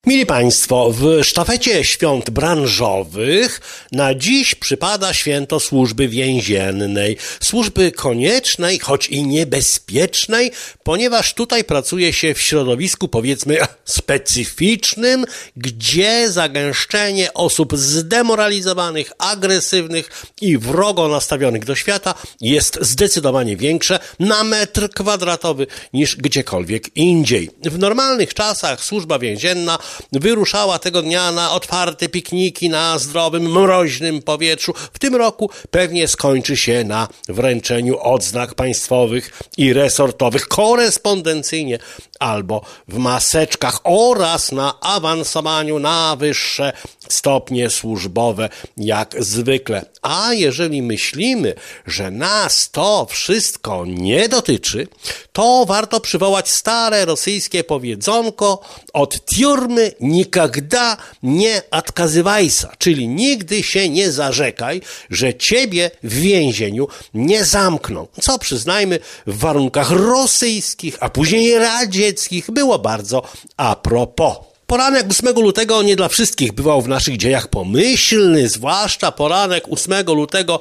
Mili Państwo, w sztafecie świąt branżowych na dziś przypada święto służby więziennej. Służby koniecznej, choć i niebezpiecznej, ponieważ tutaj pracuje się w środowisku, powiedzmy, specyficznym, gdzie zagęszczenie osób zdemoralizowanych, agresywnych i wrogo nastawionych do świata jest zdecydowanie większe na metr kwadratowy niż gdziekolwiek indziej. W normalnych czasach służba więzienna wyruszała tego dnia na otwarte pikniki na zdrowym, mroźnym powietrzu. W tym roku pewnie skończy się na wręczeniu odznak państwowych i resortowych korespondencyjnie albo w maseczkach oraz na awansowaniu na wyższe stopnie służbowe jak zwykle. A jeżeli myślimy, że nas to wszystko nie dotyczy, to warto przywołać stare rosyjskie powiedzonko od tiurmy nikogda nie odkazywajsa, czyli nigdy się nie zarzekaj, że ciebie w więzieniu nie zamkną. Co przyznajmy w warunkach rosyjskich, a później radzieckich było bardzo a propos. Poranek 8 lutego nie dla wszystkich bywał w naszych dziejach pomyślny, zwłaszcza poranek 8 lutego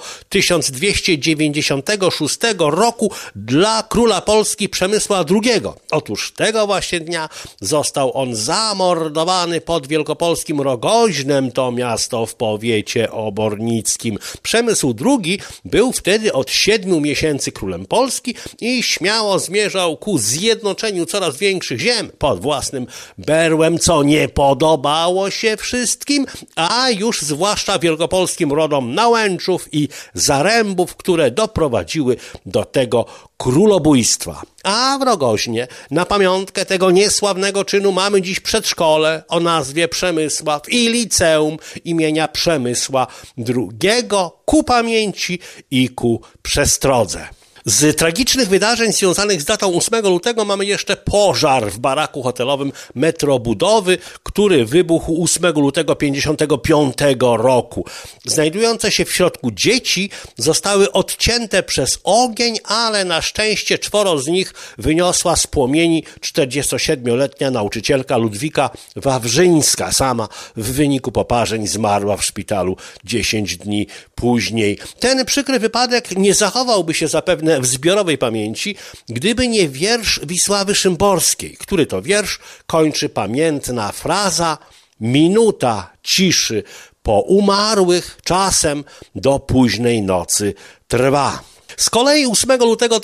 1296 roku dla króla Polski Przemysła II. Otóż tego właśnie dnia został on zamordowany pod wielkopolskim Rogoźnem, to miasto w powiecie obornickim. Przemysł II był wtedy od 7 miesięcy królem Polski i śmiało zmierzał ku zjednoczeniu coraz większych ziem pod własnym berłem, co nie podobało się wszystkim, a już zwłaszcza wielkopolskim rodom Nałęczów i Zarębów, które doprowadziły do tego królobójstwa. A w Rogoźnie na pamiątkę tego niesławnego czynu mamy dziś przedszkole o nazwie Przemysław i liceum imienia Przemysła II ku pamięci i ku przestrodze. Z tragicznych wydarzeń związanych z datą 8 lutego mamy jeszcze pożar w baraku hotelowym Metrobudowy, który wybuchł 8 lutego 1955 roku. Znajdujące się w środku dzieci zostały odcięte przez ogień, ale na szczęście 4 z nich wyniosła z płomieni 47-letnia nauczycielka Ludwika Wawrzyńska. Sama w wyniku poparzeń zmarła w szpitalu 10 dni później. Ten przykry wypadek nie zachowałby się zapewne w zbiorowej pamięci, gdyby nie wiersz Wisławy Szymborskiej, który to wiersz kończy pamiętna fraza: minuta ciszy po umarłych czasem do późnej nocy trwa. Z kolei 8 lutego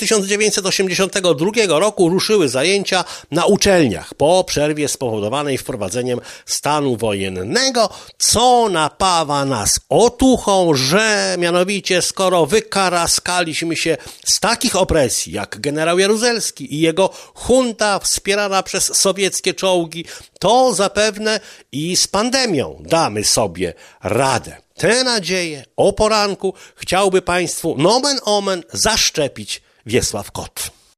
1982 roku ruszyły zajęcia na uczelniach po przerwie spowodowanej wprowadzeniem stanu wojennego, co napawa nas otuchą, że mianowicie skoro wykaraskaliśmy się z takich opresji jak generał Jaruzelski i jego junta wspierana przez sowieckie czołgi, to zapewne i z pandemią damy sobie radę. Te nadzieje o poranku chciałby Państwu nomen omen zaszczepić Wiesław Kot.